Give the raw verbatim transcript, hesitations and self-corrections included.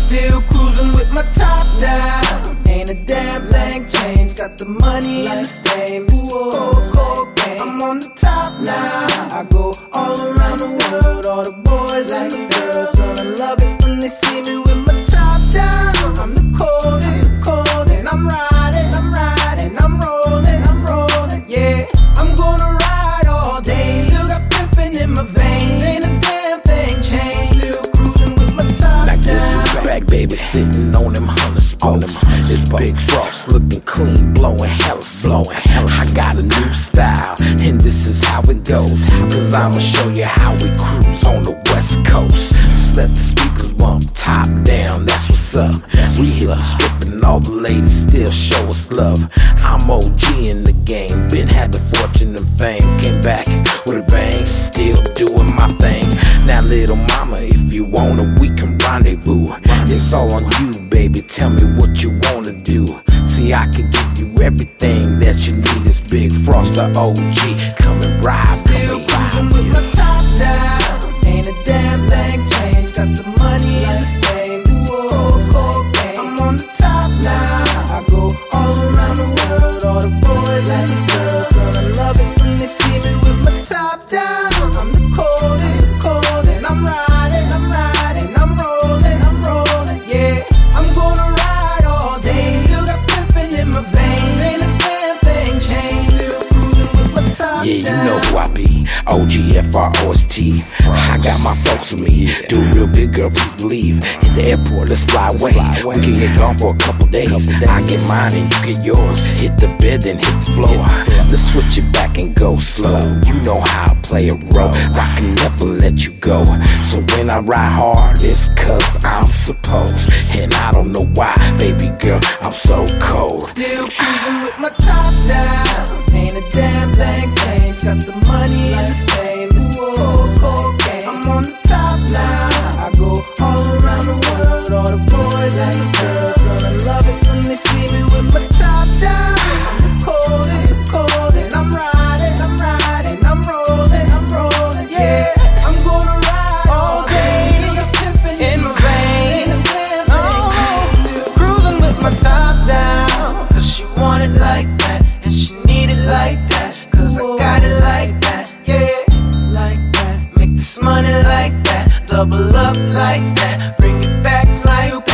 Still cruising with my top down. Ain't a damn thing changed. Got the money and the fame. It's a cold, cold game. I'm on the top now. I go all around the world. All the boys and the girls gonna love it when they see me with my top down. I'm the coldest, coldest. And I'm riding, I'm riding, I'm rolling, I'm rolling. Yeah, I'm gonna ride all day. Still got pimpin' in my veins. Ain't a damn thing changed. Still cruising with my top now down. guess who's back, baby, sitting on them hundred spokes. It's Big Frost, looking clean, blowing hella smoke. I got a new style, and this is how it goes. Cause I'ma show you how we cruise on the West Coast. Just let the speakers bump, top down, that's what's up. We hit the strip and all the ladies still show us love. I'm O G in the game, been had the fortune and fame. Came back with a bang, still doing my thing. Now little mama, if you want it, we can rendezvous. It's all on you, baby, tell me what you wanna do. See, I could give you everything that you need. It's Big Frost, the O G, come and ride, Still cruising with my top down. Ain't a damn thing changed. Got the money and the fame. It's a cold, cold game. I'm on the top now. I go all around the world. All the boys and the girls gonna love it when they see me with my top down. I'm the coldest, coldest. And I'm riding, I'm riding, I'm rolling, I'm rolling. Yeah, I'm gonna ride all day. Still got pimpin' in my veins. Ain't a damn thing changed. Still cruising with my top down. Yeah, you know who I be, O G F R O S T. I got my folks with me, do real big, girl, please believe. Hit the airport, let's fly away. We can get gone for a couple days. I get mine and you get yours. Hit the bed, then hit the floor. Let's switch it back and go slow. You know how I play a role. I can never let you go. So when I ride hard, it's cause I'm supposed. And I don't know why, baby girl, I'm so cold. Still cruising with my top down. Ain't a damn thing changed. Got the money and the fame. It's a cold, cold game. I'm on the top now. I go all around the world. All the boys and the girls gonna love it when they see me with my top down. I'm the coldest, coldest. I'm riding, I'm riding, I'm rolling, I'm rolling. Yeah, I'm gonna ride all day. Still got pimpin' in my veins. Ain't a damn thing changed. Still cruising with my top down. Cause she want it like that, and she need it like that. Cause I got it like that, yeah, like that. Make this money like that, double up like that. Bring it back like